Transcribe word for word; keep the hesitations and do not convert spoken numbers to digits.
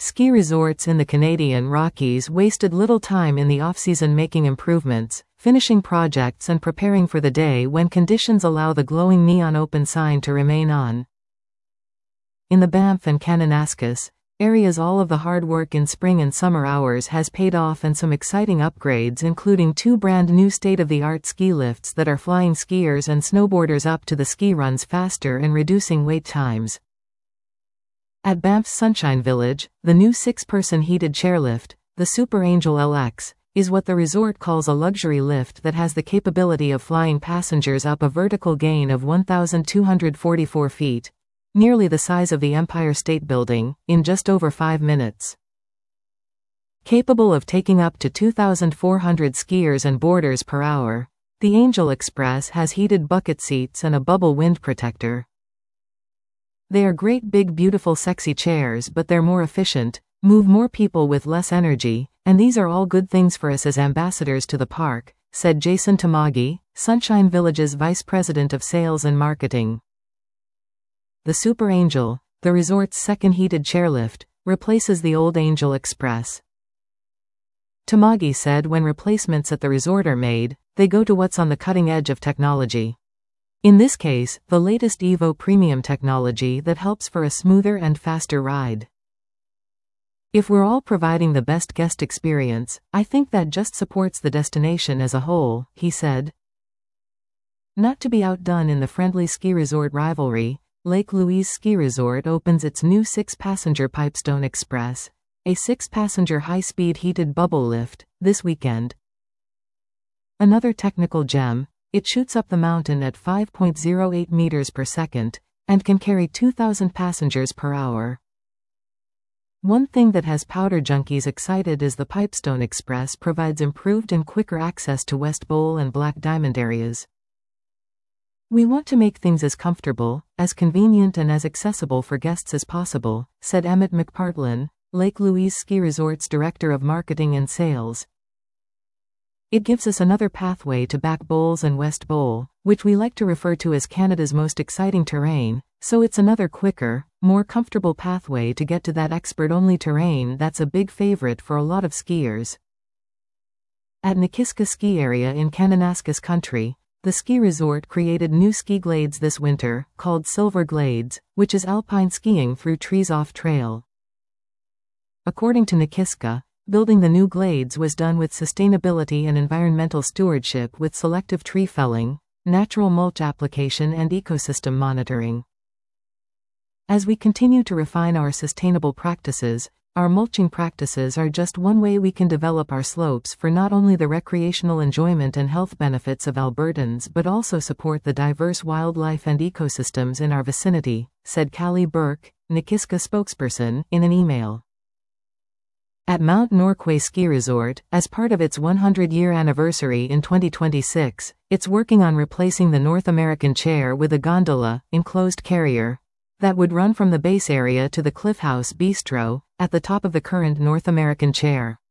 Ski resorts in the Canadian Rockies wasted little time in the off-season making improvements, finishing projects and preparing for the day when conditions allow the glowing neon open sign to remain on. In the Banff and Kananaskis areas, all of the hard work in spring and summer hours has paid off, and some exciting upgrades including two brand new state-of-the-art ski lifts that are flying skiers and snowboarders up to the ski runs faster and reducing wait times. At Banff's Sunshine Village, the new six-person heated chairlift, the Super Angel L X, is what the resort calls a luxury lift that has the capability of flying passengers up a vertical gain of one thousand two hundred forty-four feet, nearly the size of the Empire State Building, in just over five minutes. Capable of taking up to two thousand four hundred skiers and boarders per hour, the Angel Express has heated bucket seats and a bubble wind protector. They are great big beautiful sexy chairs, but they're more efficient, move more people with less energy, and these are all good things for us as ambassadors to the park, said Jason Tamagi, Sunshine Village's Vice President of Sales and Marketing. The Super Angel, the resort's second heated chairlift, replaces the old Angel Express. Tamagi said when replacements at the resort are made, they go to what's on the cutting edge of technology. In this case, the latest Evo premium technology that helps for a smoother and faster ride. If we're all providing the best guest experience, I think that just supports the destination as a whole, he said. Not to be outdone in the friendly ski resort rivalry, Lake Louise Ski Resort opens its new six-passenger Pipestone Express, a six-passenger high-speed heated bubble lift, this weekend. Another technical gem, it shoots up the mountain at five point zero eight meters per second, and can carry two thousand passengers per hour. One thing that has powder junkies excited is the Pipestone Express provides improved and quicker access to West Bowl and Black Diamond areas. We want to make things as comfortable, as convenient and as accessible for guests as possible, said Emmett McPartlin, Lake Louise Ski Resort's Director of Marketing and Sales. It gives us another pathway to Back Bowls and West Bowl, which we like to refer to as Canada's most exciting terrain, so it's another quicker, more comfortable pathway to get to that expert-only terrain that's a big favorite for a lot of skiers. At Nikiska Ski Area in Kananaskis Country, the ski resort created new ski glades this winter, called Silver Glades, which is alpine skiing through trees off trail. According to Nikiska, building the new glades was done with sustainability and environmental stewardship with selective tree felling, natural mulch application and ecosystem monitoring. As we continue to refine our sustainable practices, our mulching practices are just one way we can develop our slopes for not only the recreational enjoyment and health benefits of Albertans but also support the diverse wildlife and ecosystems in our vicinity, said Callie Burke, Nikiska spokesperson, in an email. At Mount Norquay Ski Resort, as part of its one hundred year anniversary in twenty twenty-six, it's working on replacing the North American chair with a gondola, enclosed carrier, that would run from the base area to the Cliff House Bistro, at the top of the current North American chair.